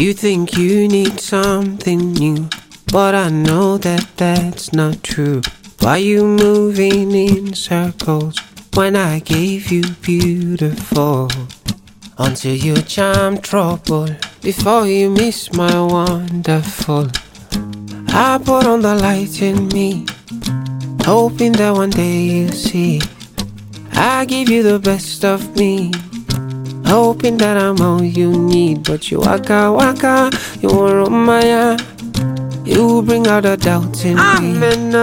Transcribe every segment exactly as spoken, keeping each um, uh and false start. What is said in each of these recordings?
You think you need something new, but I know that that's not true. Why you moving in circles when I gave you beautiful? Until you jam trouble before you miss my wonderful. I put on the light in me, hoping that one day you'll see. I give you the best of me, hoping that I'm all you need. But you waka waka, you want on my eye, you bring out a doubt in I'm me. I'm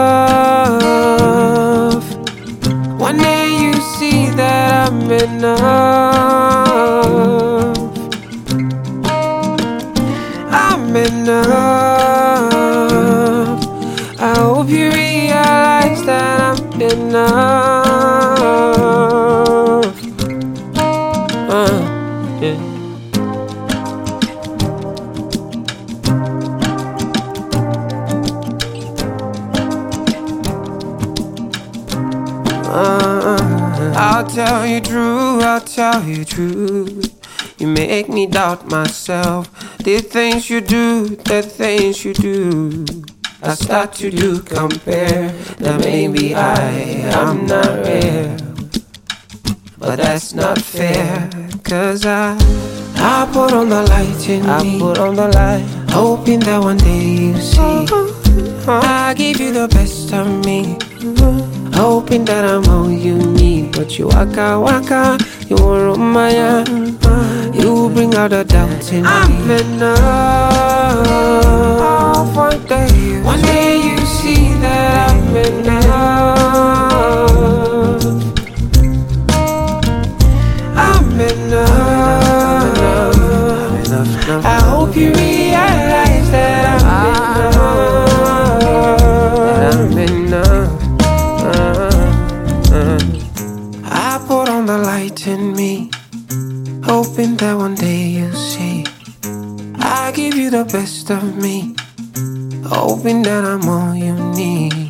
enough. One day you see that I'm enough. I'm enough. I hope you realize that I'm enough. Uh, yeah. Uh, I'll tell you true, I'll tell you true. You make me doubt myself. The things you do, the things you do, I start to do compare. That maybe I am not real, but that's not fair. Cause I I put on the light in I me, put on the light, hoping that one day you see. I give you the best of me, hoping that I'm all you need. But you waka waka, you want on my arm, you bring out a doubt in me. I'm enough. One day, one day you see that I'm enough. I'm enough. I'm enough. I hope you realize that I'm enough. I put on the light in me, hoping that one day you'll see. I give you the best of me, hoping that I'm all you need.